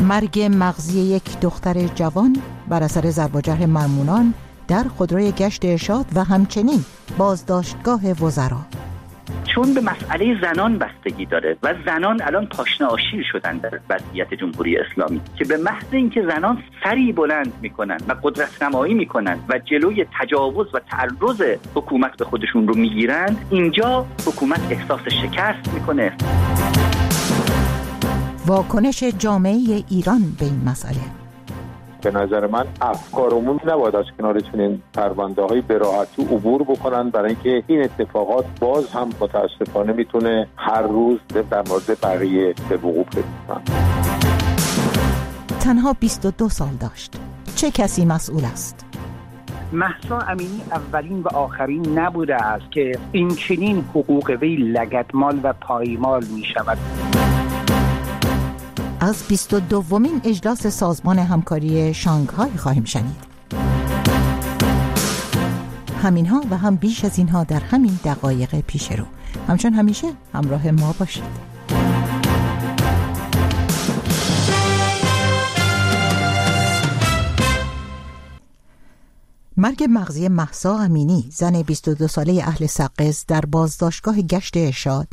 مرگ مغزی یک دختر جوان بر اثر ضرب و جرح مرمونان در خودروی گشت ارشاد و همچنین بازداشتگاه وزرا. چون به مسئله زنان بستگی داره و زنان الان پاشنه آشیل شدن در وضعیت جمهوری اسلامی که به محض اینکه زنان سری بلند میکنن و قدرت نمایی میکنن و جلوی تجاوز و تعرض حکومت به خودشون رو میگیرن، اینجا حکومت احساس شکست میکنه. واکنش جامعه ایران به این مسئله. به نظر من افکار عمومی نباید از کنار چنین پرونده‌های به راحتی عبور بکنن، برای اینکه این اتفاقات باز هم متاسفانه میتونه هر روز در مورد بقیه به وقوع بیفته. تنها 22 سال داشت. چه کسی مسئول است؟ مهسا امینی اولین و آخرین نبوده است که این چنین حقوق وی لگدمال و پایمال می شود. از 22مین اجلاس سازمان همکاری شانگهای خواهیم شنید. همینها و هم بیش از اینها در همین دقایق پیش رو. همچون همیشه همراه ما باشید. مرگ مغزی مهسا امینی، زن 22 ساله اهل سقز، در بازداشتگاه گشت ارشاد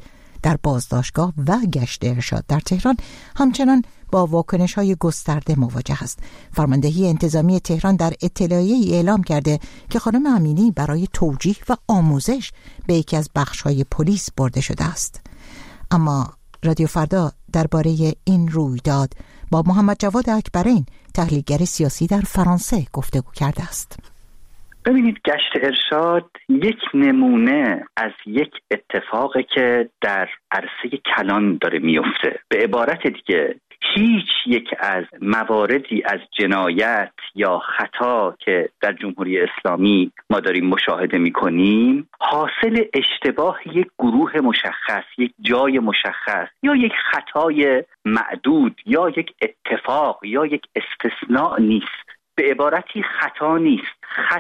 در تهران همچنان با واکنش‌های گسترده مواجه است. فرماندهی انتظامی تهران در اطلاعیه‌ای اعلام کرده که خانم امینی برای توجیه و آموزش به یکی از بخش‌های پلیس برده شده است. اما رادیو فردا درباره این رویداد با محمد جواد اکبرین، تحلیلگر سیاسی در فرانسه، گفتگو کرده است. ببینید، گشت ارشاد یک نمونه از یک اتفاقی که در عرصه کلان داره میفته. به عبارت دیگه، هیچ یک از مواردی از جنایت یا خطا که در جمهوری اسلامی ما داریم مشاهده میکنیم حاصل اشتباه یک گروه مشخص، یک جای مشخص، یا یک خطای معدود، یا یک اتفاق، یا یک استثناء نیست. به عبارتی خطا نیست،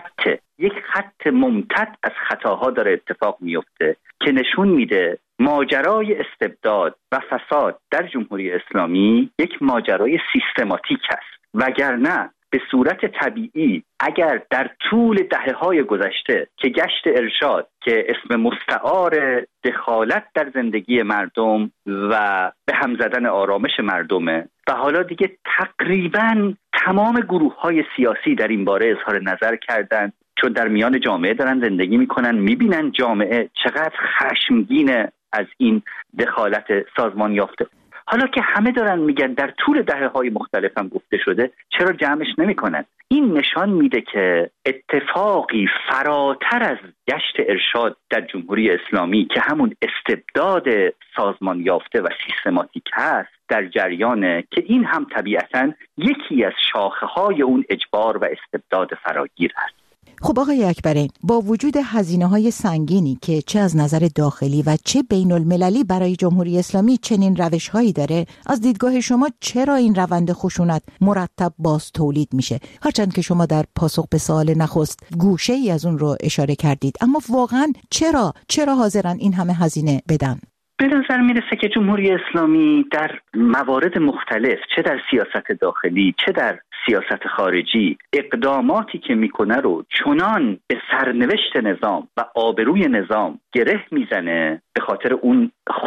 یک خط ممتد از خطاها داره اتفاق میفته که نشون میده ماجرای استبداد و فساد در جمهوری اسلامی یک ماجرای سیستماتیک است. وگرنه به صورت طبیعی اگر در طول دهه‌های گذشته که گشت ارشاد که اسم مستعار دخالت در زندگی مردم و به هم زدن آرامش مردمه و حالا دیگه تقریباً تمام گروه‌های سیاسی در این باره اظهار نظر کردن، چون در میان جامعه دارن زندگی میکنن، میبینن جامعه چقدر خشمگینه از این دخالت سازمان یافته. حالا که همه دارن میگن در طول دهه‌های مختلف هم گفته شده، چرا جمعش نمیکنن؟ این نشان میده که اتفاقی فراتر از گشت ارشاد در جمهوری اسلامی که همون استبداد سازمان یافته و سیستماتیک هست در جریانه، که این هم طبیعتاً یکی از شاخه‌های اون اجبار و استبداد فراگیر است. خب آقای اکبرین، با وجود هزینه‌های سنگینی که چه از نظر داخلی و چه بین المللی برای جمهوری اسلامی چنین روش‌هایی داره، از دیدگاه شما چرا این روند خشونت مرتب باز تولید میشه؟ هرچند که شما در پاسخ به سوال نخست گوشه‌ای از اون رو اشاره کردید، اما واقعاً چرا حاضرن این همه هزینه بدن؟ به نظر میرسه که جمهوری اسلامی در موارد مختلف، چه در سیاست داخلی چه در سیاست خارجی، اقداماتی که میکنه رو چنان به سرنوشت نظام و آبروی نظام گره میزنه به خاطر اون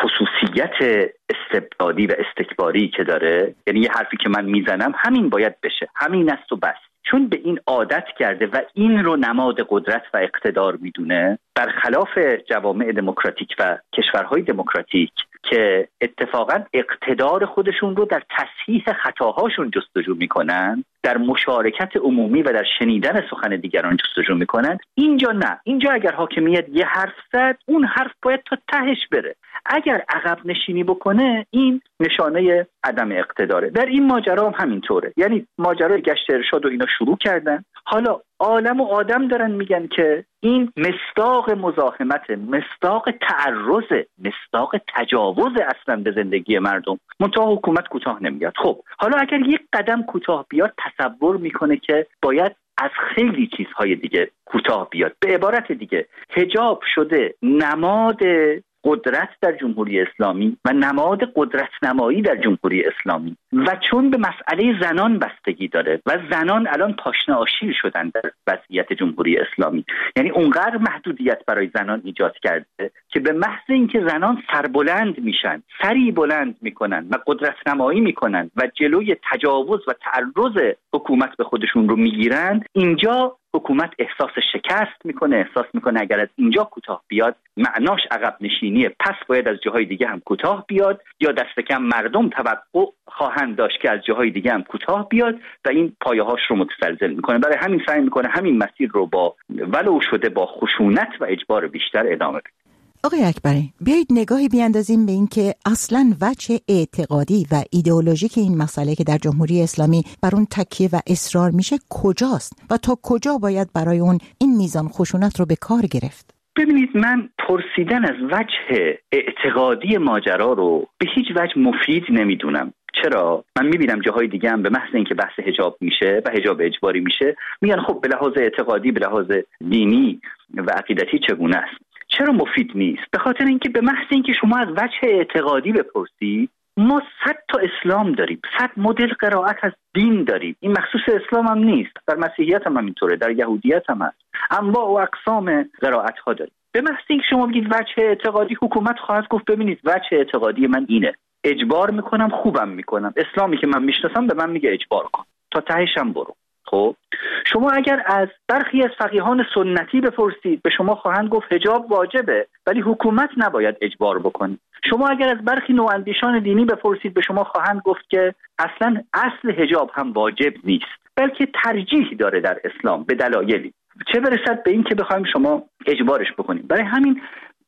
خصوصیت استبدادی و استکباری که داره. یعنی یه حرفی که من میزنم همین باید بشه، همین است و بس. چون به این عادت کرده و این رو نماد قدرت و اقتدار میدونه، برخلاف جوامع دموکراتیک و کشورهای دموکراتیک که اتفاقا اقتدار خودشون رو در تصحیح خطاهاشون جستجو میکنن، در مشارکت عمومی و در شنیدن سخن دیگران جستجو میکنن، اینجا نه. اینجا اگر حاکمیت یه حرف زد، اون حرف باید تا تهش بره. اگر عقب نشینی بکنه، این نشانه عدم اقتداره. در این ماجرا هم همینطوره. یعنی ماجرای گشت ارشاد و اینا شروع کردن، حالا عالم و آدم دارن میگن که این مصداق مزاحمت، مصداق تعرض، مصداق تجاوز اصلا به زندگی مردم. منتها حکومت کوتاه نمیاد. خب حالا اگر یک قدم کوتاه بیاد، تصور میکنه که باید از خیلی چیزهای دیگه کوتاه بیاد. به عبارت دیگه، حجاب شده نماد قدرت در جمهوری اسلامی و نماد قدرت نمایی در جمهوری اسلامی. و چون به مسئله زنان بستگی داره و زنان الان پاشنه آشیل شدن در وضعیت جمهوری اسلامی، یعنی اونقدر محدودیت برای زنان ایجاد کرده که به محض اینکه زنان سربلند میشن، سری بلند میکنن و قدرت نمایی میکنن و جلوی تجاوز و تعرض حکومت به خودشون رو میگیرن، اینجا حکومت احساس شکست میکنه، احساس میکنه اگر از اینجا کوتاه بیاد معناش عقب نشینیه، پس باید از جاهای دیگه هم کوتاه بیاد، یا دست کم مردم توقع خواهند داشت که از جاهای دیگه هم کوتاه بیاد و این پایه‌هاش رو متزلزل میکنه. برای همین سعی میکنه همین مسیر رو با ولو شده با خشونت و اجبار بیشتر ادامه بده. آقای اکبری، بیایید نگاهی بیاندازیم به این که اصلاً وجه اعتقادی و ایدئولوژیک این مسئله که در جمهوری اسلامی بر اون تکیه و اصرار میشه کجاست و تا کجا باید برای اون این میزان خشونت رو به کار گرفت؟ ببینید، من پرسیدن از وجه اعتقادی ماجرا رو به هیچ وجه مفید نمیدونم. چرا؟ من میبینم جاهای دیگه هم به محض اینکه بحث حجاب میشه و حجاب اجباری میشه میگن خب به لحاظ اعتقادی، به لحاظ دینی و عقیدتی چگونه است. چرا مفید نیست؟ به خاطر اینکه به محض اینکه شما از وجه اعتقادی بپرسید، ما 100 تا اسلام داریم، 100 مدل قرائت از دین داریم. این مخصوص اسلام هم نیست، در مسیحیت هم اینطوره، در یهودیت هم هست، انواع و اقسام قرائت ها داریم. به محض اینکه شما بگید وجه اعتقادی، حکومت خواهد گفت ببینید وجه اعتقادی من اینه، اجبار میکنم، خوبم میکنم، اسلامی که من میشناسم به من میگه اجبار کن، تا تهش هم برو. خب شما اگر از برخی از فقیهان سنتی بپرسید، به شما خواهند گفت حجاب واجبه ولی حکومت نباید اجبار بکنه. شما اگر از برخی نواندیشان دینی بپرسید، به شما خواهند گفت که اصلا اصل حجاب هم واجب نیست، بلکه ترجیح داره در اسلام به دلایلی، چه برسد به این که بخوایم شما اجبارش بکنیم. برای همین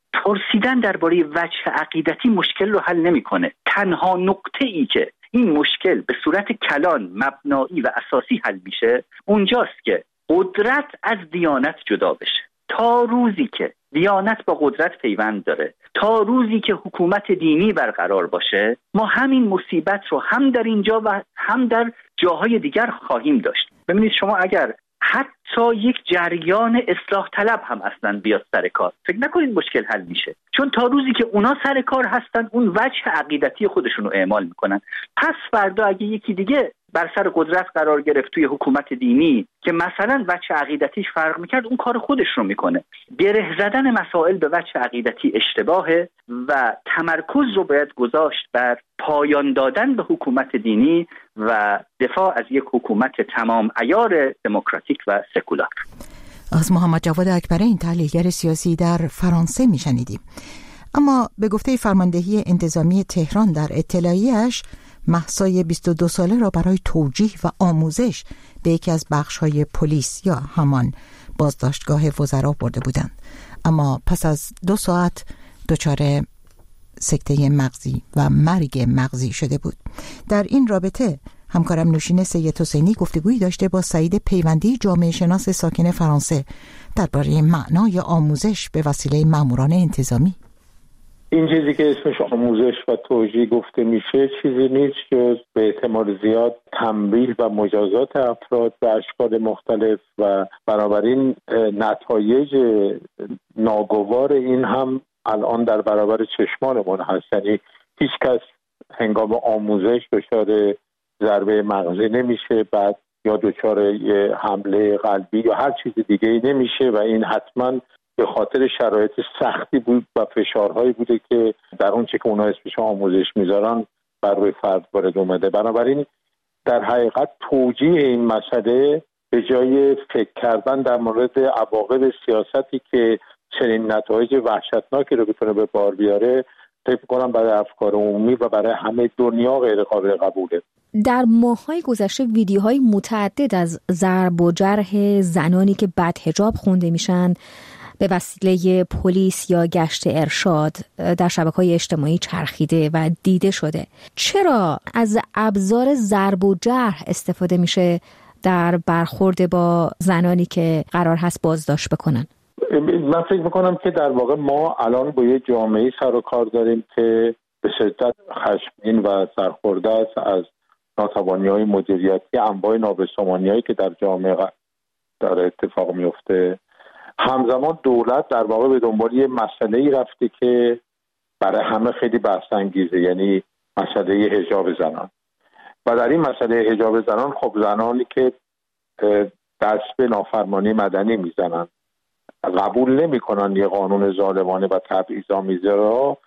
پرسیدن درباره وجه عقیدتی مشکل رو حل نمیکنه. تنها نقطه ای که این مشکل به صورت کلان، مبنایی و اساسی حل میشه اونجاست که قدرت از دیانت جدا بشه. تا روزی که دیانت با قدرت پیوند داره، تا روزی که حکومت دینی برقرار باشه، ما همین مصیبت رو هم در اینجا و هم در جاهای دیگر خواهیم داشت. ببینید شما اگر حتی یک جریان اصلاح طلب هم اصلا بیاد سر کار، فکر نکنید مشکل حل میشه، چون تا روزی که اونا سر کار هستن اون وجه عقیدتی خودشون رو اعمال میکنن. پس فردا اگه یکی دیگه بر سر قدرت قرار گرفت توی حکومت دینی که مثلا وجه عقیدتیش فرق میکرد، اون کار خودش رو میکنه. گره زدن مسائل به وجه عقیدتی اشتباهه و تمرکز رو باید گذاشت بر پایان دادن به حکومت دینی و دفاع از یک حکومت تمام عیار دموکراتیک و سکولار. از محمد جواد اکبری، این تحلیلگر سیاسی در فرانسه میشنیدیم. اما به گفته فرماندهی انتظامی تهران در اطلاعیه‌اش، مهسای 22 ساله را برای توجیه و آموزش به یکی از بخش‌های پلیس یا همان بازداشتگاه وزرا برده بودند، اما پس از 2 ساعت دچار سکته مغزی و مرگ مغزی شده بود. در این رابطه همکارم نوشین سید حسینی گفتگویی داشته با سعید پیوندی، جامعه شناس ساکن فرانسه، درباره معنای آموزش به وسیله ماموران انتظامی. این چیزی که اسمش آموزش و توجیه گفته میشه چیزی نیست جز به احتمال زیاد تنبیه و مجازات افراد به اشکال مختلف و بنابراین نتایج ناگوار این هم الان در برابر چشمانمون هست. یعنی هیچ کس هنگام آموزش دچار ضربه مغزی نمیشه، بعد یا دچار حمله قلبی یا هر چیز دیگه ای نمیشه و این حتما به خاطر شرایط سختی بود و فشارهایی بوده که در اون چه که اونا اسمش آموزش میذارن بر روی فرد وارد اومده. بنابراین در حقیقت توجیه این مسئله به جای فکر کردن در مورد عواقب سیاستی که چنین نتایج وحشتناکی رو بتونه به بار بیاره، فکر کنم برای افکار عمومی و برای همه دنیا غیر قابل قبوله. در ماه‌های گذشته ویدیوهای متعدد از ضرب و جرح زنانی که بدحجاب خونده میشن به وسیله پلیس یا گشت ارشاد در شبکه‌های اجتماعی چرخیده و دیده شده. چرا از ابزار ضرب و جرح استفاده میشه در برخورد با زنانی که قرار هست بازداشت بکنن؟ من فکر میکنم که در واقع ما الان با یه جامعه سر و کار داریم که به شدت خشمگین و سرخورده است از ناتوانی‌های مدیریتی، انواع نابسامانی‌هایی که در جامعه داره اتفاق میفته. همزمان دولت در واقع به دنبال یه مسئله‌ای رفته که برای همه خیلی بحث انگیزه، یعنی مسئله حجاب زنان. و در این مسئله حجاب زنان، خب زنانی که دست به نافرمانی مدنی میزنن، قبول نمیکنن یه قانون ظالمانه و تبعیض‌آمیزه را،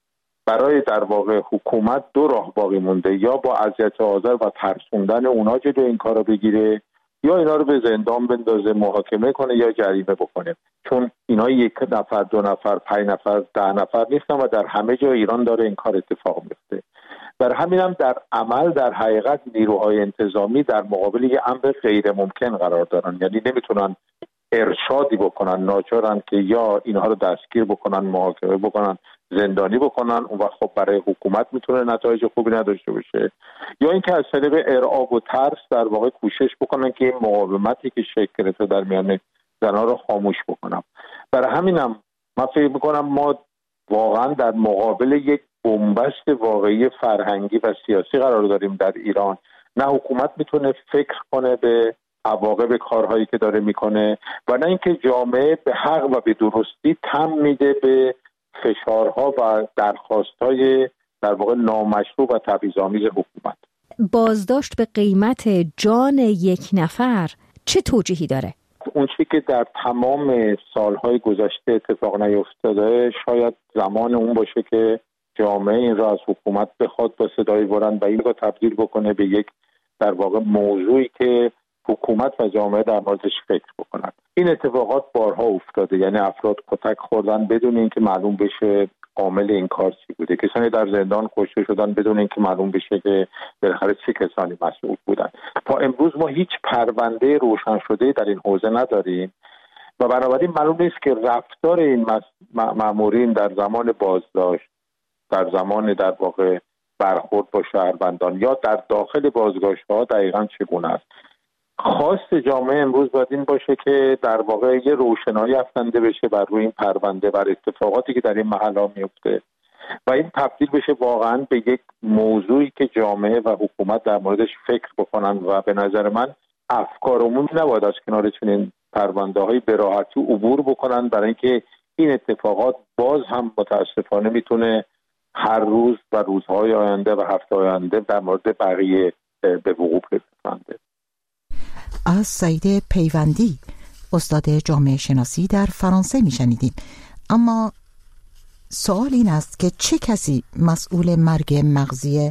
برای در واقع حکومت دو راه باقی مونده: یا با اذیت آزار و ترسوندن اونا جلوی این کارو بگیره، یا اینا رو به زندان بندازه، محاکمه کنه یا جریمه بکنه. چون اینا 1 نفر، 2 نفر، 5 نفر، 10 نفر نیستن و در همه جای ایران داره این کار اتفاق میفته. در همین هم در عمل در حقیقت نیروهای انتظامی در مقابل یه امر غیر ممکن قرار دارن، یعنی نمیتونن ارشادی بکنن، ناچارن که یا اینها رو دستگیر بکنن، محاکمه بکنن، زندانی بکنن. اون وقت خب برای حکومت میتونه نتایج خوبی نداشته باشه، یا اینکه از طریق ارعاب و ترس در واقع کوشش بکنن که این مقاومتی که شکل گرفته در میان زنها رو خاموش بکنن. برای همینم من فکر میکنم ما واقعا در مقابل یک بنبست واقعی فرهنگی و سیاسی قرار داریم در ایران. نه حکومت میتونه فکر کنه به عواقب کارهایی که داره میکنه و نه اینکه جامعه به حق و به درستی تن میده به فشارها و درخواستهای در واقع نامشروع و تبعیض‌آمیز حکومت. بازداشت به قیمت جان یک نفر چه توجیهی داره؟ اون چیزی که در تمام سالهای گذشته اتفاق نیفتاده، شاید زمان اون باشه که جامعه این را از حکومت بخواد با صدای بلند و این رو تبدیل بکنه به یک در واقع موضوعی که حکومت و جامعه در موردش فکر بکنن. این اتفاقات بارها افتاده، یعنی افراد کتک خوردن بدون اینکه معلوم بشه عامل این کار چی بوده، کسانی در زندان کشته شدن بدون اینکه معلوم بشه که بالاخره چه کسانی مسئول بودن. تا امروز ما هیچ پرونده روشن شده در این حوزه نداریم و بنابراین معلوم نیست که رفتار این مامورین در زمان بازداشت، در زمان در واقع برخورد با شهروندان یا در داخل بازداشت‌ها دقیقاً چگونه است. خواست جامعه امروز باید این باشه که در واقع یه روشنایی افکنده بشه بر روی این پرونده، بر اتفاقاتی که در این محل‌ها میفته و این تبدیل بشه واقعاً به یک موضوعی که جامعه و حکومت در موردش فکر بکنن و به نظر من افکار عمومی نباید از کنار چنین پرونده‌های به راحتی عبور بکنن، برای اینکه این اتفاقات باز هم متاسفانه میتونه هر روز و روزهای آینده و هفته آینده در مورد بقیه به وقوع پیوند. از سعید پیوندی، استاد جامعه شناسی در فرانسه میشنیدیم. اما سوال این است که چه کسی مسئول مرگ مغزی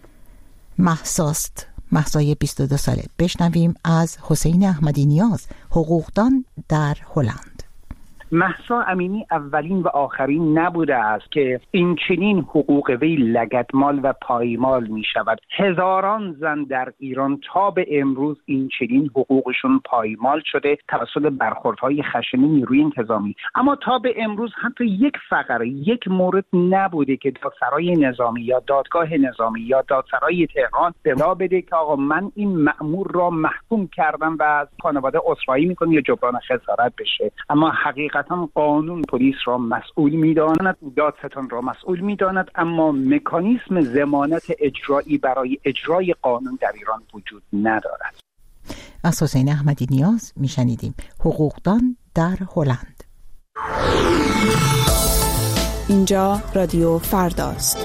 مهساست؟ مهسای 22 ساله. بشنویم از حسین احمدی نیاز، حقوقدان در هلند. مهسا امینی اولین و آخرین نبوده است که این چنین حقوق وی لگدمال و پایمال می شود. هزاران زن در ایران تا به امروز این چنین حقوقشون پایمال شده توسط برخوردهای خشن نیروی انتظامی. اما تا به امروز حتی یک فقره، یک مورد نبوده که دادسرای نظامی یا دادگاه نظامی یا دادسرای تهران اطلاع بده که آقا من این مأمور را محکوم کردم و از خانواده عذرخواهی میکنم یا جبران خسارت بشه. اما حقیقتا قانون پلیس را مسئول می‌داند، دادستان را مسئول می‌داند، اما مکانیزم ضمانت اجرایی برای اجرای قانون در ایران وجود ندارد. از حسین احمدی نیاز میشنیدیم، حقوقدان در هلند. اینجا رادیو فرداست.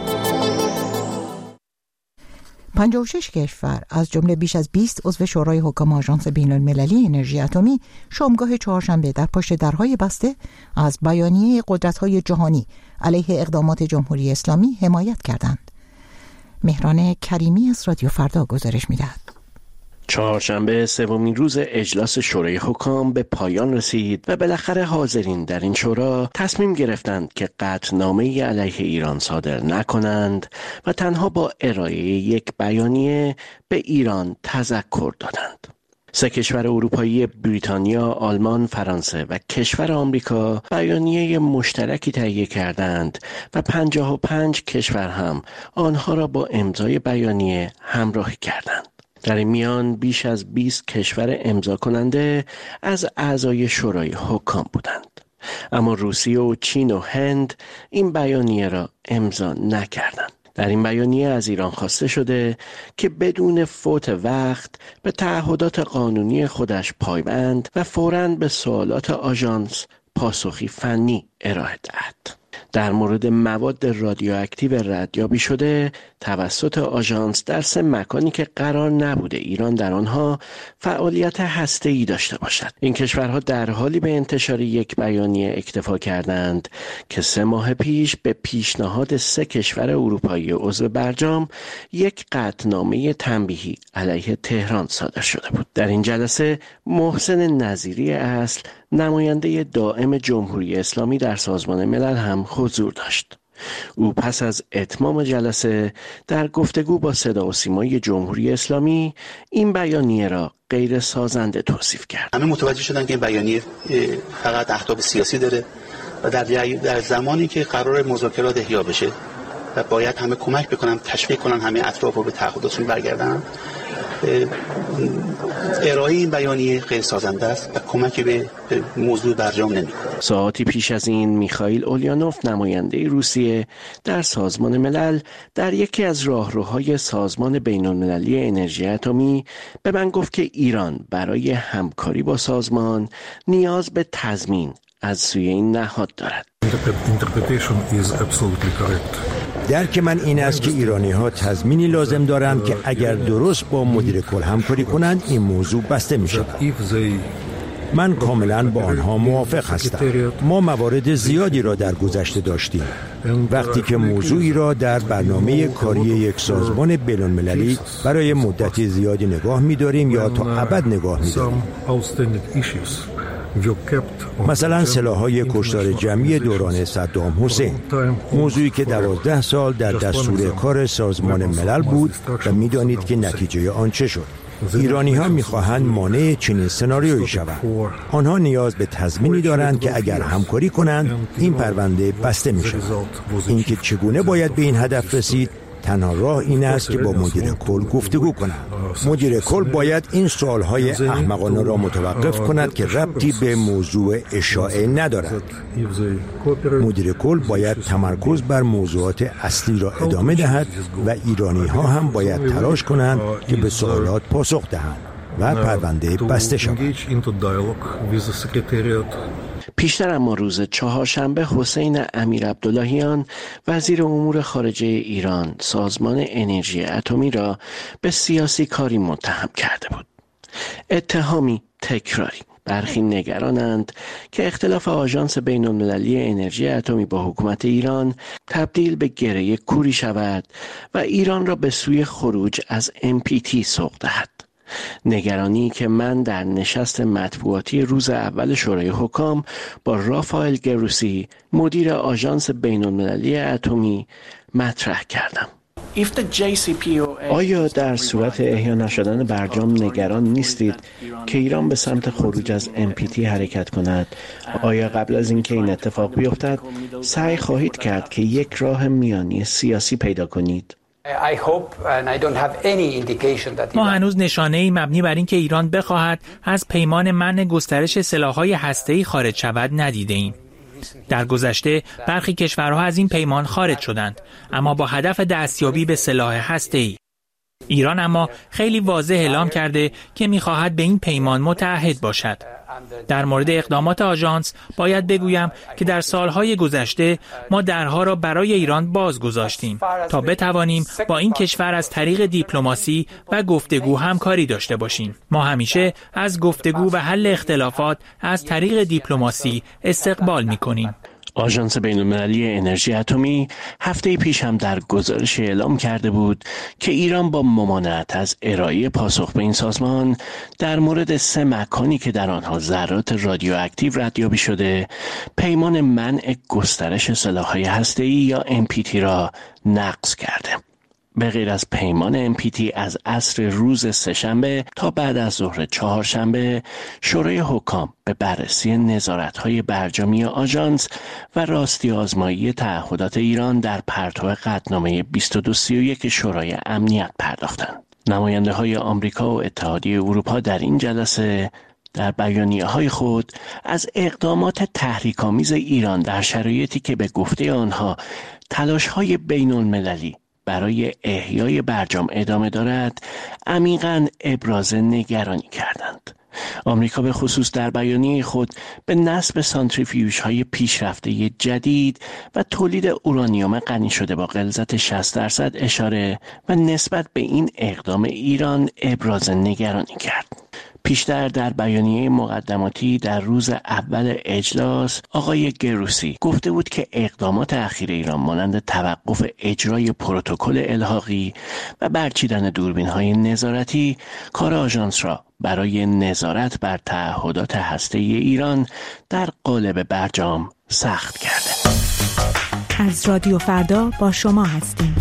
56 کشور از جمله بیش از 20 عضو شورای حکام آژانس بین‌المللی انرژی اتمی شامگاه چهارشنبه در پشت درهای بسته از بیانیه قدرت‌های جهانی علیه اقدامات جمهوری اسلامی حمایت کردند. مهران کریمی از رادیو فردا گزارش می‌دهد. چهارشنبه سومین روز اجلاس شورای حکام به پایان رسید و بالاخره حاضرین در این شورا تصمیم گرفتند که قطعنامه‌ای علیه ایران صادر نکنند و تنها با ارائه یک بیانیه به ایران تذکر دادند. 3 کشور اروپایی بریتانیا، آلمان، فرانسه و کشور آمریکا بیانیه مشترکی تهیه کردند و 55 کشور هم آنها را با امضای بیانیه همراهی کردند. در این میان بیش از 20 کشور امضا کننده از اعضای شورای حکام بودند. اما روسیه و چین و هند این بیانیه را امضا نکردند. در این بیانیه از ایران خواسته شده که بدون فوت وقت به تعهدات قانونی خودش پایبند و فوراً به سوالات آژانس پاسخی فنی ارائه دهد. در مورد مواد رادیواکتیو ردیابی شده توسط آژانس در 3 مکانی که قرار نبوده ایران در آنها فعالیت هسته‌ای داشته باشد. این کشورها در حالی به انتشار یک بیانیه اکتفا کردند که 3 ماه پیش به پیشنهاد 3 کشور اروپایی عضو برجام یک قطعنامه تنبیهی علیه تهران صادر شده بود. در این جلسه محسن نظیری اصل نماینده دائم جمهوری اسلامی در سازمان ملل هم حضور داشت. او پس از اتمام جلسه در گفتگو با صدا و سیمای جمهوری اسلامی این بیانیه را غیر سازنده توصیف کرد. همه متوجه شدن که این بیانیه فقط اهداف سیاسی داره و در زمانی که قرار مذاکرات احیا بشه و باید همه کمک بکنن، تشویق کنن همه اطراف رو به تعهداتشون برگردن، ارائه این بیانیه غیر سازنده است و کمکی به موضوع برجام نمی‌کنه. ساعتی پیش از این میخائیل اولیا-نوف نماینده روسیه در سازمان ملل در یکی از راهروهای سازمان بین‌المللی انرژی اتمی به من گفت که ایران برای همکاری با سازمان نیاز به تضمین از سوی این نهاد دارد. درک من این است که ایرانی‌ها تضمینی لازم دارند که اگر درست با مدیر کل همکاری کنند این موضوع بسته می‌شود. من کاملا با آنها موافق هستم. ما موارد زیادی را در گذشته داشتیم. وقتی که موضوعی را در برنامه کاری یک سازمان بین‌المللی برای مدتی زیادی نگاه می‌داریم یا تا ابد نگاه می‌داریم. مثلا سلاح‌های کشتار جمعی دوران صدام حسین، موضوعی که 12 سال در دستور کار سازمان ملل بود و می‌دانید که نتیجه آن چه شد. ایرانی‌ها می‌خواهند مانع چنین سناریویی شوند. آنها نیاز به تضمینی دارند که اگر همکاری کنند این پرونده بسته می‌شود. اینکه چگونه باید به این هدف رسید، تنها راه این است که با مدیر کل گفتگو کنند. مدیر کل باید این سوالهای احمقانه را متوقف کند که ربطی به موضوع اشاعه ندارد. مدیر کل باید تمرکز بر موضوعات اصلی را ادامه دهد و ایرانی ها هم باید تلاش کنند که به سوالات پاسخ دهند و پرونده بسته شود. پیشتر اما روز چهارشنبه حسین امیرعبداللهیان وزیر امور خارجه ایران سازمان انرژی اتمی را به سیاسی کاری متهم کرده بود. اتهامی تکراری. برخی نگرانند که اختلاف آژانس بین‌المللی انرژی اتمی با حکومت ایران تبدیل به گره کوری شود و ایران را به سوی خروج از NPT سوق دهد. نگرانی که من در نشست مطبوعاتی روز اول شورای حکام با رافائل گروسی مدیر آژانس بین‌المللی اتمی مطرح کردم. آیا در صورت احیا نشدن برجام نگران نیستید که ایران به سمت خروج از NPT حرکت کند؟ آیا قبل از اینکه این اتفاق بیفتد سعی خواهید کرد که یک راه میانی سیاسی پیدا کنید؟ ما هنوز نشانه‌ای مبنی بر اینکه ایران بخواهد از پیمان منع گسترش سلاح‌های هسته‌ای خارج شود ندیده‌ایم. در گذشته برخی کشورها از این پیمان خارج شدند، اما با هدف دستیابی به سلاح هسته‌ای. ایران اما خیلی واضح اعلام کرده که می‌خواهد به این پیمان متعهد باشد. در مورد اقدامات آژانس باید بگویم که در سالهای گذشته ما درها را برای ایران باز گذاشتیم تا بتوانیم با این کشور از طریق دیپلماسی و گفتگو همکاری داشته باشیم. ما همیشه از گفتگو و حل اختلافات از طریق دیپلماسی استقبال می‌کنیم. آژانس بین‌المللی انرژی اتمی هفته پیش هم در گزارش اعلام کرده بود که ایران با ممانعت از ارائه پاسخ به این سازمان در مورد 3 مکانی که در آنها ذرات رادیواکتیو ردیابی شده پیمان منع گسترش سلاح‌های هسته‌ای یا NPT را نقض کرده. به غیر از پیمان NPT از عصر روز سه‌شنبه تا بعد از ظهر چهارشنبه شورای حکام به بررسی نظارت‌های برجامی آژانس و راستی آزمایی تعهدات ایران در پرتو قطعنامه 2231 شورای امنیت پرداختند. نماینده‌های آمریکا و اتحادیه اروپا در این جلسه در بیانیه‌های خود از اقدامات تحریک‌آمیز ایران در شرایطی که به گفته آنها تلاش‌های بین‌المللی برای احیای برجام ادامه دارد عمیقاً ابراز نگرانی کردند. آمریکا به خصوص در بیانیه خود به نصب سانتریفیوژهای پیشرفته جدید و تولید اورانیوم غنی شده با غلظت 60% اشاره و نسبت به این اقدام ایران ابراز نگرانی کرد. پیشتر در بیانیه مقدماتی در روز اول اجلاس آقای گروسی گفته بود که اقدامات اخیر ایران مانند توقف اجرای پروتکل الحاقی و برچیدن دوربین‌های نظارتی کار آژانس را برای نظارت بر تعهدات هسته‌ای ایران در قالب برجام سخت کرده. از رادیو فردا با شما هستیم.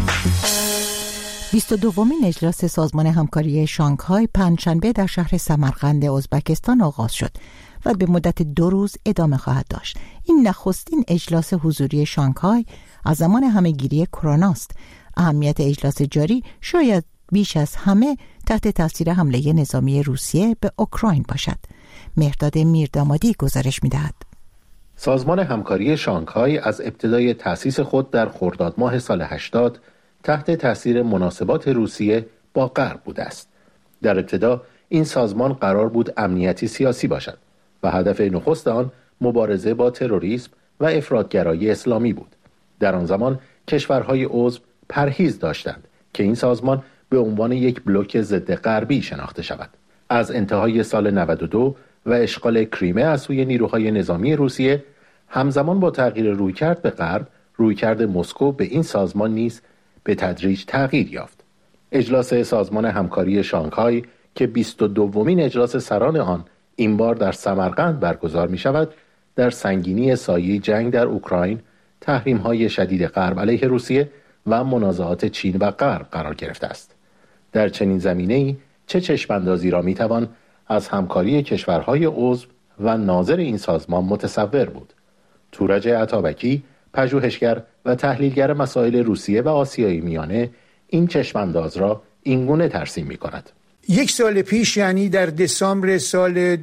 22مین اجلاس سازمان همکاری شانگهای پنجشنبه در شهر سمرقند ازبکستان آغاز شد و به مدت 2 روز ادامه خواهد داشت. این نخستین اجلاس حضوری شانگهای از زمان همه‌گیری کرونا است. اهمیت اجلاس جاری شاید بیش از همه تحت تاثیر حمله نظامی روسیه به اوکراین باشد. مهرداد میردامادی گزارش می‌دهد. سازمان همکاری شانگهای از ابتدای تأسیس خود در خرداد ماه سال 80 تحت تاثیر مناسبات روسیه با غرب بوده است. در ابتدا این سازمان قرار بود امنیتی سیاسی باشد و هدف نخست آن مبارزه با تروریسم و افراطگرایی اسلامی بود. در آن زمان کشورهای عضو پرهیز داشتند که این سازمان به عنوان یک بلوک ضد غربی شناخته شود. از انتهای سال 92 و اشغال کریمه از سوی نیروهای نظامی روسیه، همزمان با تغییر رویکرد به غرب، رویکرد مسکو به این سازمان نیز به تدریج تغییر یافت. اجلاس سازمان همکاری شانگهای که 22مین اجلاس سران آن این بار در سمرقند برگزار می شود، در سنگینی سایه جنگ در اوکراین، تحریم‌های شدید غرب علیه روسیه و منازعات چین و غرب قرار گرفته است. در چنین زمینه‌ای چه چشم‌اندازی را می‌توان از همکاری کشورهای عضو و ناظر این سازمان متصور بود؟ تورج عطابکی، پژوهشگر و تحلیلگر مسائل روسیه و آسیای میانه، این چشم‌انداز را اینگونه ترسیم می‌کند. 1 سال پیش، یعنی در دسامبر سال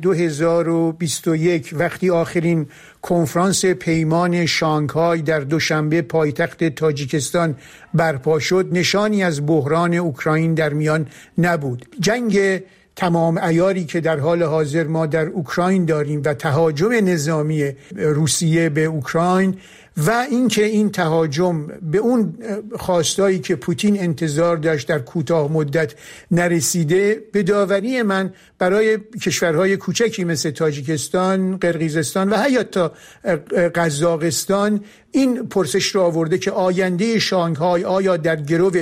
2021، وقتی آخرین کنفرانس پیمان شانگهای در دوشنبه پایتخت تاجیکستان برپا شد، نشانی از بحران اوکراین در میان نبود. جنگ تمام عیاری که در حال حاضر ما در اوکراین داریم و تهاجم نظامی روسیه به اوکراین و اینکه این تهاجم به اون خواستایی که پوتین انتظار داشت در کوتاه مدت نرسیده، به داوری من برای کشورهای کوچکی مثل تاجیکستان، قرقیزستان و حتی قزاقستان این پرسش را آورده که آینده شانگهای آیا در گرو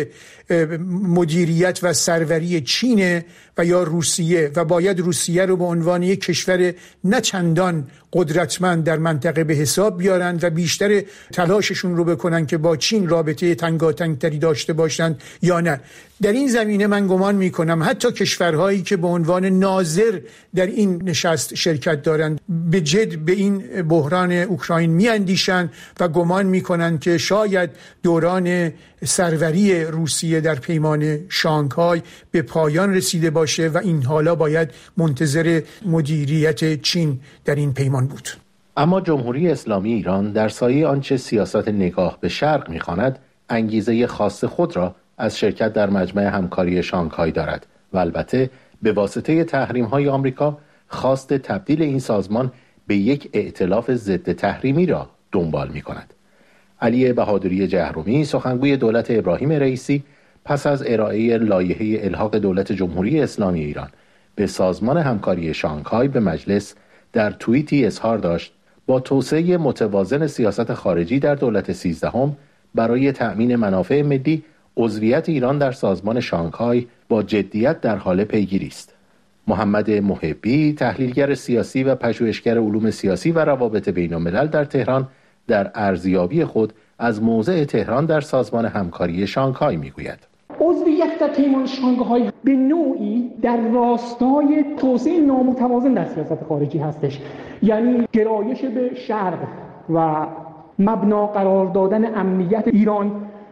مدیریت و سروری چین و یا روسیه، و باید روسیه رو به عنوان یک کشور نه چندان قدرتمند در منطقه به حساب بیارن و بیشتر تلاششون رو بکنن که با چین رابطه تنگاتنگتری داشته باشند یا نه. در این زمینه من گمان میکنم حتی کشورهایی که به عنوان ناظر در این نشست شرکت دارند به جد به این بحران اوکراین میاندیشند و گمان میکنند که شاید دوران سروری روسیه در پیمان شانگهای به پایان رسیده باشه و این حالا باید منتظر مدیریت چین در این پیمان بود. اما جمهوری اسلامی ایران در سایه آنچه سیاست نگاه به شرق می‌خواند، انگیزه خاص خود را از شرکت در مجمع همکاری شانگهای دارد و البته به واسطه تحریم‌های آمریکا خواست تبدیل این سازمان به یک ائتلاف ضد تحریمی را دنبال می‌کند. علی بهادری جهرومی، سخنگوی دولت ابراهیم رئیسی، پس از ارائه لایحه الحاق دولت جمهوری اسلامی ایران به سازمان همکاری شانگهای به مجلس، در توییتی اظهار داشت با توسعه متوازن سیاست خارجی در دولت 13 برای تأمین منافع ملی، عضویت ایران در سازمان شانگهای با جدیت در حال پیگیری است. محمد محبی، تحلیلگر سیاسی و پژوهشگر علوم سیاسی و روابط بین‌الملل در تهران، در ارزیابی خود از موضع تهران در سازمان همکاری شانگهای میگوید: عضویت در پیمان شانگهای به نوعی در راستای توسعه نامتوازن در سیاست خارجی هستش، یعنی گرایش به شرق و مبنا قرار دادن امنیت ایران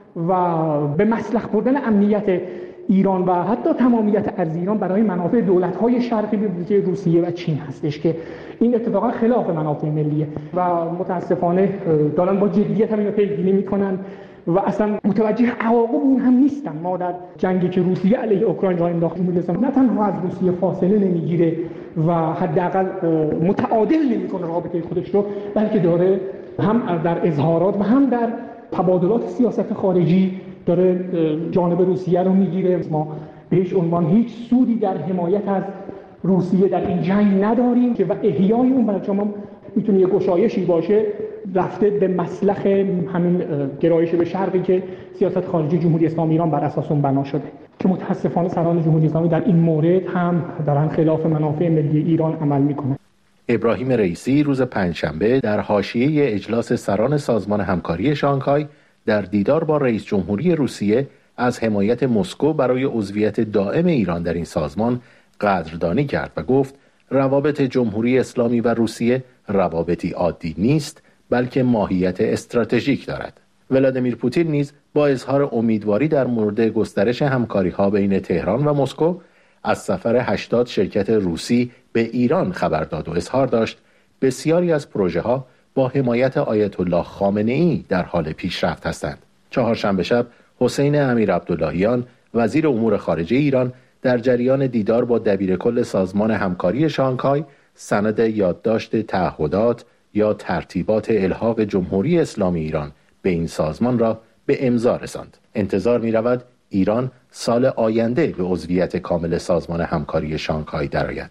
و به مصلح بردن امنیت ایران و حتی تمامیت ارض ایران برای منافع دولت‌های شرقی به روسیه و چین هستش که این اتفاقا خلاف منافع ملیه و متاسفانه دارن با جدیت هم اینو پیگیری میکنن و اصلا متوجه عواقب این هم نیستن. ما در جنگی که روسیه علیه اوکراین راه انداخت، نه تنها از روسیه فاصله نمیگیره، و حداقل متعادل نمی‌کنه رابطه خودش رو، بلکه داره هم در اظهارات و هم در تبادلات سیاست خارجی داره جانب روسیه رو میگیره. ما به هیچ عنوان هیچ سودی در حمایت از روسیه در این جنگ نداریم که و احیای اون برای شما میتونه یه گشایشی باشه رفته به مسلخ همین گرایش به شرقی که سیاست خارجی جمهوری اسلامی ایران بر اساس اون بنا شده، که متاسفانه سران جمهوری اسلامی در این مورد هم دارن خلاف منافع ملی ایران عمل میکنن. ابراهیم رئیسی روز پنجشنبه در حاشیه اجلاس سران سازمان همکاری شانگهای در دیدار با رئیس جمهوری روسیه از حمایت مسکو برای عضویت دائم ایران در این سازمان قدردانی کرد و گفت روابط جمهوری اسلامی و روسیه روابطی عادی نیست، بلکه ماهیت استراتژیک دارد. ولادیمیر پوتین نیز با اظهار امیدواری در مورد گسترش همکاری‌ها بین تهران و مسکو از سفر 80 شرکت روسی به ایران خبر داد و اظهار داشت بسیاری از پروژه‌ها با حمایت آیت الله خامنه‌ای در حال پیشرفت هستند. چهارشنبه شب حسین امیرعبداللهیان وزیر امور خارجه ایران در جریان دیدار با دبیرکل سازمان همکاری شانگهای سند یادداشت تعهدات یا ترتیبات الحاق جمهوری اسلامی ایران به این سازمان را به امضا رساند. انتظار می‌رود ایران سال آینده به عضویت کامل سازمان همکاری شانگهای درآید.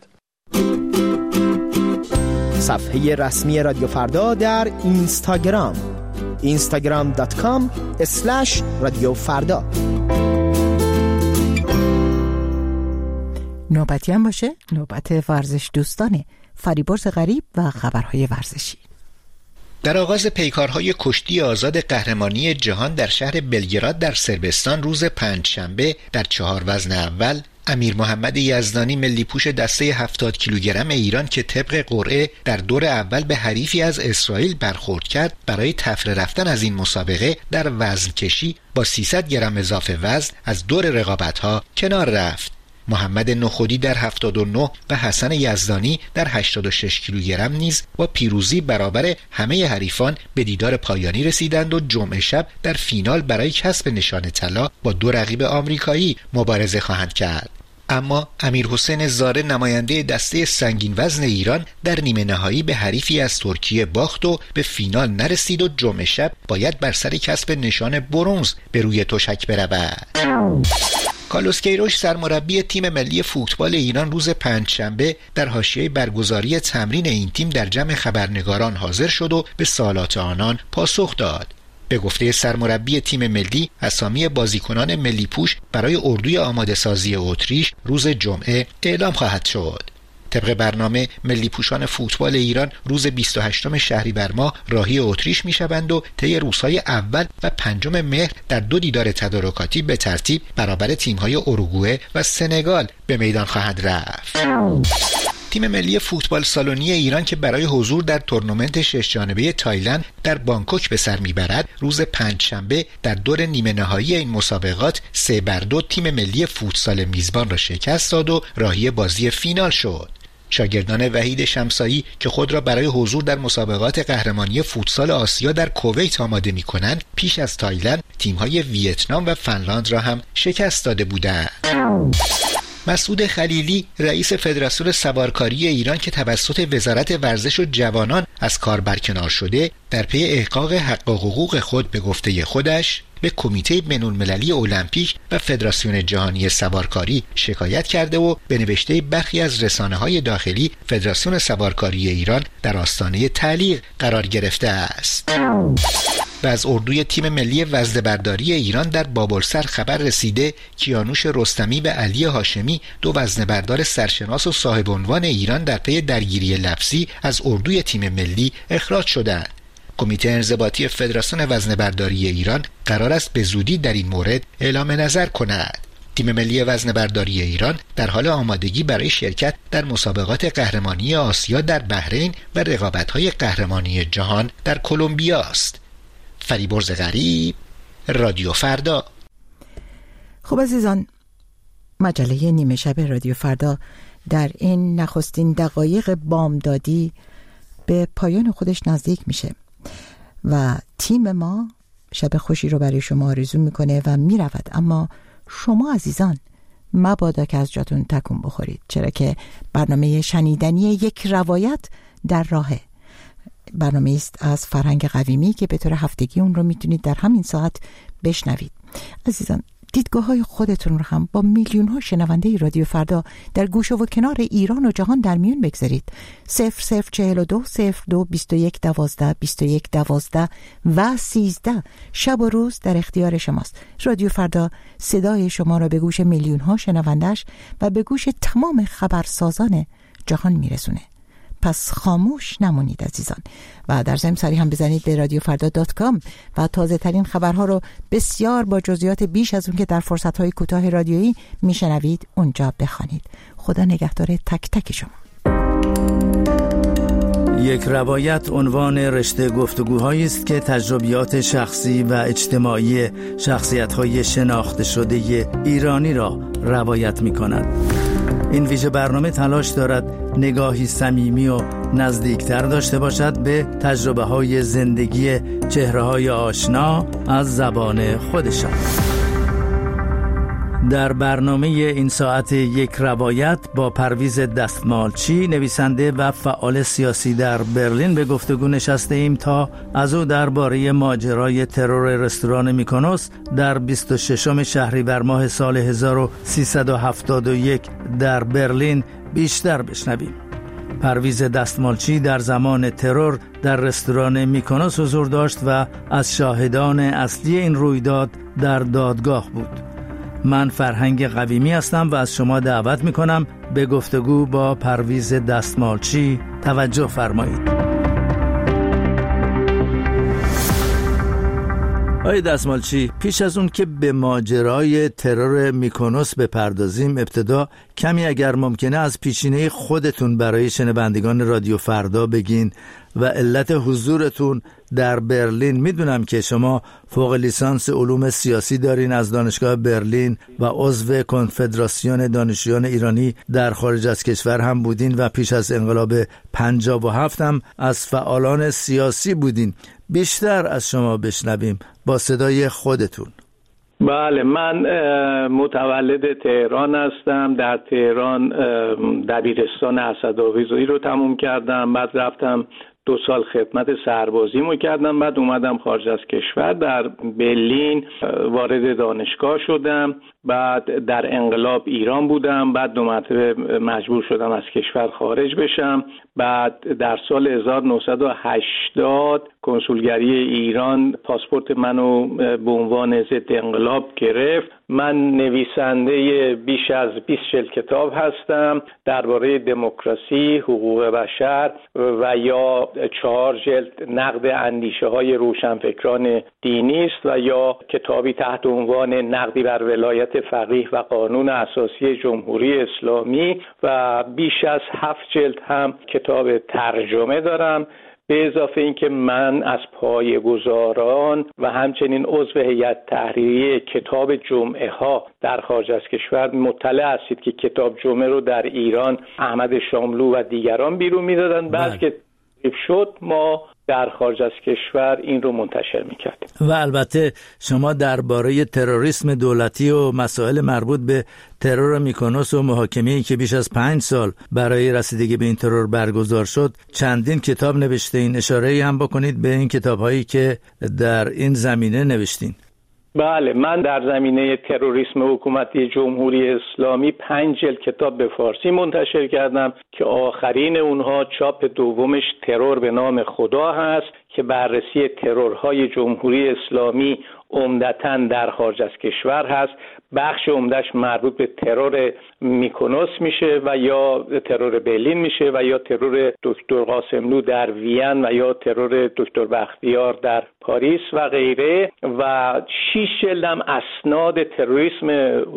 صفحه رسمی رادیو فردا در اینستاگرام instagram.com/رادیو فردا. نوبتی هم باشه نوبت ورزش دوستانه، فریبرز غریب و خبرهای ورزشی. در آغاز پیکارهای کشتی آزاد قهرمانی جهان در شهر بلگراد در صربستان روز پنجشنبه در 4 وزن اول امیر محمد یزدانی ملی پوش دسته 70 کیلوگرم ایران که طبق قرعه در دور اول به حریفی از اسرائیل برخورد کرد، برای تفره رفتن از این مسابقه در وزن کشی با 300 گرم اضافه وزن از دور رقابت‌ها کنار رفت. محمد نخودی در 79 و حسن یزدانی در 86 کیلوگرم نیز با پیروزی برابر همه حریفان به دیدار پایانی رسیدند و جمعه شب در فینال برای کسب نشان طلا با 2 رقیب آمریکایی مبارزه خواهند کرد. اما امیر حسین زاره نماینده دسته سنگین وزن ایران در نیمه نهایی به حریفی از ترکیه باخت و به فینال نرسید و جمعه شب باید بر سر کسب نشان برنز به روی تشک برود. کارلوس کیروش سرمربی تیم ملی فوتبال ایران روز پنجشنبه در حاشیه برگزاری تمرین این تیم در جمع خبرنگاران حاضر شد و به سوالات آنان پاسخ داد. به گفته سرمربی تیم ملی، اسامی بازیکنان ملی پوش برای اردوی آماده سازی اتریش روز جمعه اعلام خواهد شد. طبق برنامه ملی پوشان فوتبال ایران روز 28 شهریور ماه راهی اتریش میشوند و طی روزهای اول و 5 مهر در 2 دیدار تدارکاتی به ترتیب برابر تیم‌های اوروگوئه و سنگال به میدان خواهد رفت. تیم ملی فوتبال سالونی ایران که برای حضور در تورنمنت 6 جانبه تایلند در بانکوک به سر میبرد، روز پنجشنبه در دور نیمه نهایی این مسابقات 3-2 تیم ملی فوتسال میزبان را شکست داد و راهی بازی فینال شد. شاگردان وحید شمسایی که خود را برای حضور در مسابقات قهرمانی فوتسال آسیا در کویت آماده می‌کنند، پیش از تایلند تیم‌های ویتنام و فنلاند را هم شکست داده بودند. مسعود خلیلی رئیس فدراسیون سوارکاری ایران که توسط وزارت ورزش و جوانان از کار برکنار شده، در پی احقاق حق و حقوق خود به گفته خودش به کمیته بین‌المللی المپیک و فدراسیون جهانی سوارکاری شکایت کرده و به نوشته برخی از رسانه‌های داخلی فدراسیون سوارکاری ایران در آستانه تعلیق قرار گرفته است. و از اردوی تیم ملی وزنه‌برداری ایران در بابلسر خبر رسیده کیانوش رستمی و علی هاشمی، 2 وزنه‌بردار سرشناس و صاحب عنوان ایران، در پی درگیری لفظی از اردوی تیم ملی اخراج شدند. کمیته انضباطی فدراسیون وزنه‌برداری ایران قرار است به زودی در این مورد اعلام نظر کند. تیم ملی وزنه‌برداری ایران در حال آمادگی برای شرکت در مسابقات قهرمانی آسیا در بحرین و رقابت‌های قهرمانی جهان در کلمبیا است. فریبرز غریب، رادیو فردا. خب عزیزان، مجله نیمه شب رادیو فردا در این نخستین دقایق بامدادی به پایان خودش نزدیک میشه و تیم ما شب خوشی رو برای شما آرزو میکنه و میرود. اما شما عزیزان مبادا که از جاتون تکون بخورید، چرا که برنامه شنیدنی یک روایت در راهه. برنامه است از فرهنگ قویمی که به طور هفتگی اون رو میتونید در همین ساعت بشنوید. عزیزان، دیدگاه های خودتون رو هم با میلیون ها شنونده رادیو فردا در گوشه و کنار ایران و جهان در میون بگذارید. 0042 02 21 12 21 12 و 13 شب و روز در اختیار شماست. رادیو فردا صدای شما را به گوش میلیون ها شنوندش و به گوش تمام خبرسازان جهان میرسونه. پس خاموش نمونید عزیزان، و در ضمن سری هم بزنید به radiofrda.com و تازه ترین خبرها رو بسیار با جزئیات بیش از اون که در فرصت‌های کوتاه رادیویی میشنوید اونجا بخوانید. خدا نگهدار تک تک شما. یک روایت عنوان رشته گفتگوهایی است که تجربیات شخصی و اجتماعی شخصیت‌های شناخته شده ایرانی را روایت می‌کند. این ویژه برنامه تلاش دارد نگاهی صمیمی و نزدیکتر داشته باشد به تجربه‌های زندگی چهره‌های آشنا از زبان خودشان. در برنامه این ساعت یک روایت با پرویز دستمالچی، نویسنده و فعال سیاسی در برلین، به گفتگو نشسته ایم تا از او درباره ماجرای ترور رستوران میکونوس در 26 شهریور ماه سال 1371 در برلین بیشتر بشنویم. پرویز دستمالچی در زمان ترور در رستوران میکونوس حضور داشت و از شاهدان اصلی این رویداد در دادگاه بود. من فرهنگ قویمی هستم و از شما دعوت میکنم به گفتگو با پرویز دستمالچی توجه فرمایید. آقای دستمالچی، پیش از اون که به ماجرای ترور میکونوس بپردازیم، ابتدا کمی اگر ممکنه از پیشینه خودتون برای شنوندگان رادیو فردا بگین و علت حضورتون در برلین. میدونم که شما فوق لیسانس علوم سیاسی دارین از دانشگاه برلین و عضو کنفدراسیون دانشجویان ایرانی در خارج از کشور هم بودین و پیش از انقلاب 57 هم از فعالان سیاسی بودین. بیشتر از شما بشنویم با صدای خودتون. بله، من متولد تهران هستم. در تهران دبیرستان اسدآویزی رو تموم کردم، بعد رفتم 2 سال خدمت سربازیمو کردم، بعد اومدم خارج از کشور، در برلین وارد دانشگاه شدم، بعد در انقلاب ایران بودم، بعد 2 مرتبه مجبور شدم از کشور خارج بشم. بعد در سال 1980 کنسولگری ایران پاسپورت منو به عنوان ضد انقلاب گرفت. من نویسنده بیش از 20 کتاب هستم درباره دموکراسی، حقوق بشر و یا 4 جلد نقد اندیشه های روشنفکران دینی است و یا کتابی تحت عنوان نقدی بر ولایت فقیه و قانون اساسی جمهوری اسلامی و بیش از 7 جلد هم کتاب ترجمه دارم. به اضافه اینکه من از پایه‌گذاران و همچنین عضو هیئت تحریریه کتاب جمعه ها در خارج از کشور مطلع هستید که کتاب جمعه رو در ایران احمد شاملو و دیگران بیرون میدادن. بعد که شد ما در خارج از کشور این رو منتشر میکردیم. و البته شما درباره تروریسم دولتی و مسائل مربوط به ترور میکونوس و محاکمه‌ای که بیش از 5 سال برای رسیدگی به این ترور برگزار شد چندین کتاب نوشتین. اشاره‌ای هم بکنید به این کتاب‌هایی که در این زمینه نوشتین. بله، من در زمینه تروریسم حکومتی جمهوری اسلامی 5 جلد کتاب به فارسی منتشر کردم که آخرین اونها چاپ دومش ترور به نام خدا هست که بررسی ترورهای جمهوری اسلامی عمدتاً در خارج از کشور هست. بخش عمدش مربوط به ترور میکونوس میشه و یا ترور برلین میشه و یا ترور دکتر قاسملو در وین و یا ترور دکتر بختیار در پاریس و غیره. و 6 جلدم اسناد تروریسم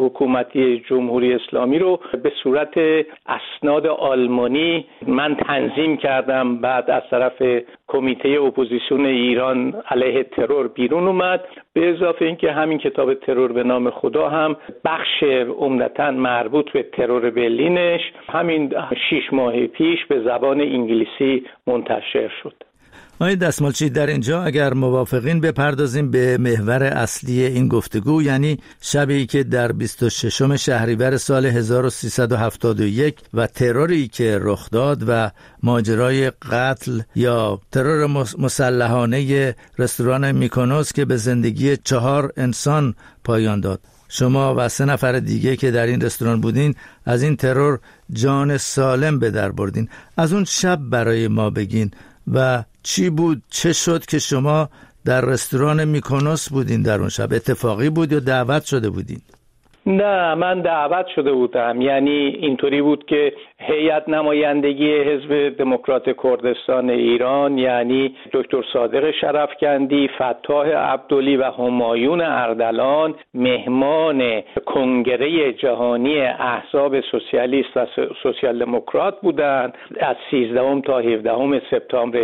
حکومتی جمهوری اسلامی رو به صورت اسناد آلمانی من تنظیم کردم. بعد از طرف کمیته اپوزیسیون ایران علیه ترور بیرون اومد. به اضافه اینکه همین کتاب ترور به نام خدا هم بخش عمدتاً مربوط به ترور برلینش همین 6 ماه پیش به زبان انگلیسی منتشر شد. آقای دستمالچی، در اینجا اگر موافقین بپردازیم به محور اصلی این گفتگو، یعنی شبی که در 26 شهریور سال 1371 و تروری که رخ داد و ماجرای قتل یا ترور مسلحانه رستوران میکونوس که به زندگی 4 انسان پایان داد. شما و 3 نفر دیگه که در این رستوران بودین از این ترور جان سالم به در بردین. از اون شب برای ما بگین و چی بود، چه شد که شما در رستوران میکونوس بودین در اون شب؟ اتفاقی بود یا دعوت شده بودین؟ نه، من دعوت شده بودم. یعنی اینطوری بود که هیئت نمایندگی حزب دموکرات کردستان ایران، یعنی دکتر صادق شرفکندی، فتاح عبدلی و همایون اردلان مهمان کنگره جهانی احزاب سوسیالیست و سوسیال دموکرات بودند از 13 تا 17 سپتامبر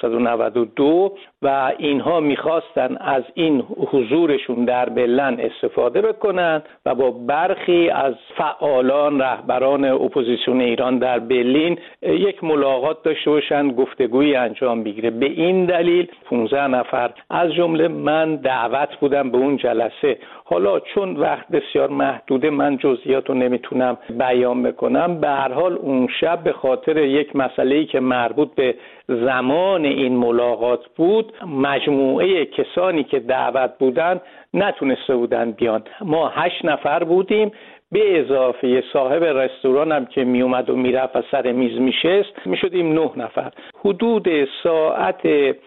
1992 و اینها میخواستن از این حضورشون در برلین استفاده بکنن و با برخی از فعالان رهبران اپوزیسیون ایران در برلین یک ملاقات داشته باشن، گفتگویی انجام بگیره. به این دلیل 15 نفر از جمله من دعوت بودم به اون جلسه. حالا چون وقت بسیار محدوده من جزئیات رو نمیتونم بیان بکنم. به هر حال اون شب به خاطر یک مسئله‌ای که مربوط به زمان این ملاقات بود، مجموعه کسانی که دعوت بودن نتونسته بودن بیان. ما 8 نفر بودیم، به اضافه صاحب رستوران هم که می اومد و میرفت و سر میز میشست میشدیم 9 نفر. حدود ساعت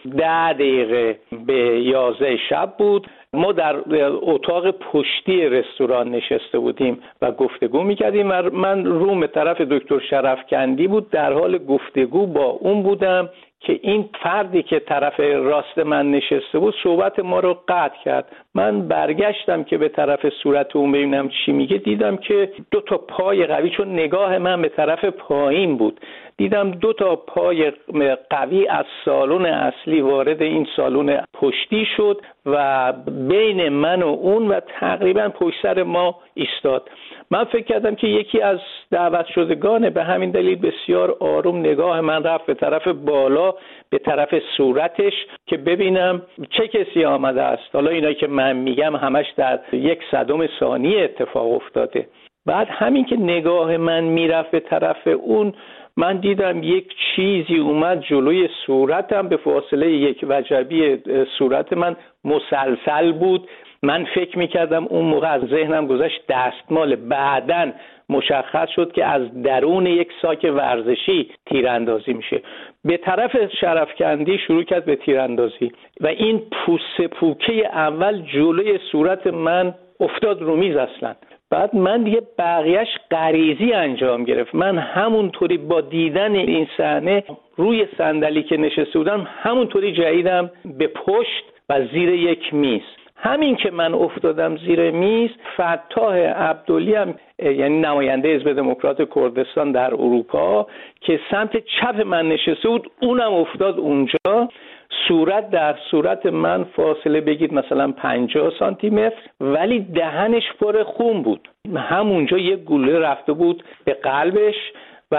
10 دقیقه به 11 شب بود. ما در اتاق پشتی رستوران نشسته بودیم و گفتگو میکردیم. من روم به طرف دکتر شرفکندی بود، در حال گفتگو با اون بودم که این فردی که طرف راست من نشسته بود صحبت ما رو قطع کرد. من برگشتم که به طرف صورت اون ببینم چی میگه، دیدم که 2 تا پای قوی، چون نگاه من به طرف پایین بود، دیدم 2 تا پای قوی از سالن اصلی وارد این سالن پشتی شد و بین من و اون و تقریبا پشت سر ما ایستاد. من فکر کردم که یکی از دعوت شدگانه، به همین دلیل بسیار آروم نگاه من رفت به طرف بالا، به طرف صورتش که ببینم چه کسی آمده است. حالا اینا که من میگم همش در 1/100 ثانیه اتفاق افتاده. بعد همین که نگاه من میرفت به طرف اون، من دیدم یک چیزی اومد جلوی صورتم، به فاصله 1 وجبی صورت من مسلسل بود. من فکر میکردم اون موقع از ذهنم گذشت دستمال. بعداً مشخص شد که از درون یک ساک ورزشی تیراندازی میشه. به طرف شرفکندی شروع کرد به تیراندازی و این پوست پوکه اول جلوی صورت من افتاد رو میز اصلا. بعد من دیگه بقیهش غریزی انجام گرفت. من همونطوری با دیدن این صحنه روی صندلی که نشسته بودم همونطوری جهیدم به پشت و زیر یک میز. همین که من افتادم زیر میز، فتاح عبدلی هم یعنی نماینده حزب دموکرات کردستان در اروپا که سمت چپ من نشسته بود، اونم افتاد اونجا. صورت در صورت من فاصله بگید مثلا 50 سانتی متر، ولی دهنش پر خون بود. همونجا یک گلوله رفته بود به قلبش و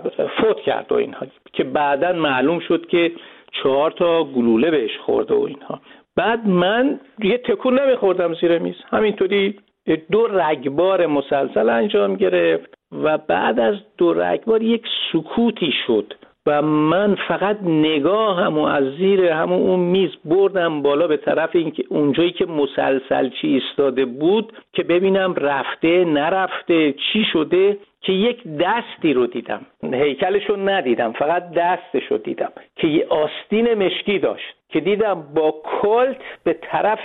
فوت کرد و اینها، که بعداً معلوم شد که 4 تا گلوله بهش خورده و اینها. بعد من یه تکون نمیخوردم زیر میز، همینطوری 2 رگبار مسلسل انجام گرفت و بعد از 2 رگبار یک سکوتی شد و من فقط نگاهمو از زیر همون اون میز بردم بالا به طرف اینکه اونجایی که مسلسل چی ایستاده بود که ببینم رفته نرفته چی شده، که یک دستی رو دیدم، هیکلشو ندیدم، فقط دستشو دیدم که یه آستین مشکی داشت که دیدم با کلت به طرف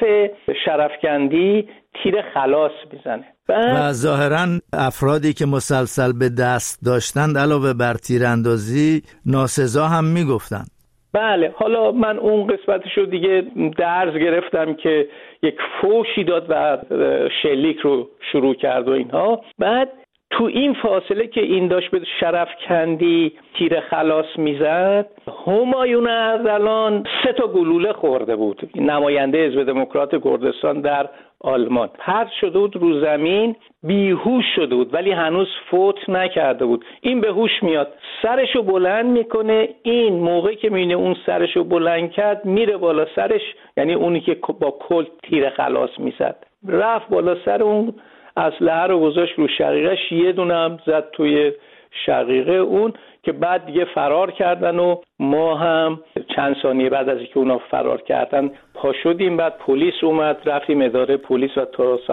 شرفکندی تیر خلاص میزنه. و ظاهراً افرادی که مسلسل به دست داشتند علاوه بر تیراندازی ناسزا هم میگفتند. بله، حالا من اون قسمتشو دیگه درس گرفتم که یک فوشی داد و شلیک رو شروع کرد و اینها. بعد تو این فاصله که این داشت به شرفکندی تیر خلاص میزد، همایون اردلان 3 گلوله خورده بود، نماینده حزب دموکرات کردستان در آلمان. پرت شده بود رو زمین، بیهوش شده بود ولی هنوز فوت نکرده بود. این به هوش میاد، سرشو بلند میکنه، این موقع که میبینه اون سرشو بلند کرد میره بالا سرش، یعنی اونی که با کلت تیر خلاص میزد رفت بالا سر اون، اسلحه رو گذاشت رو شقیقش، یه دونه هم زد توی شقیقه اون که بعد دیگه فرار کردن و ما هم چند ثانیه بعد از اینکه اونا فرار کردن پا شدیم. بعد پلیس اومد، رفتیم اداره پلیس و تا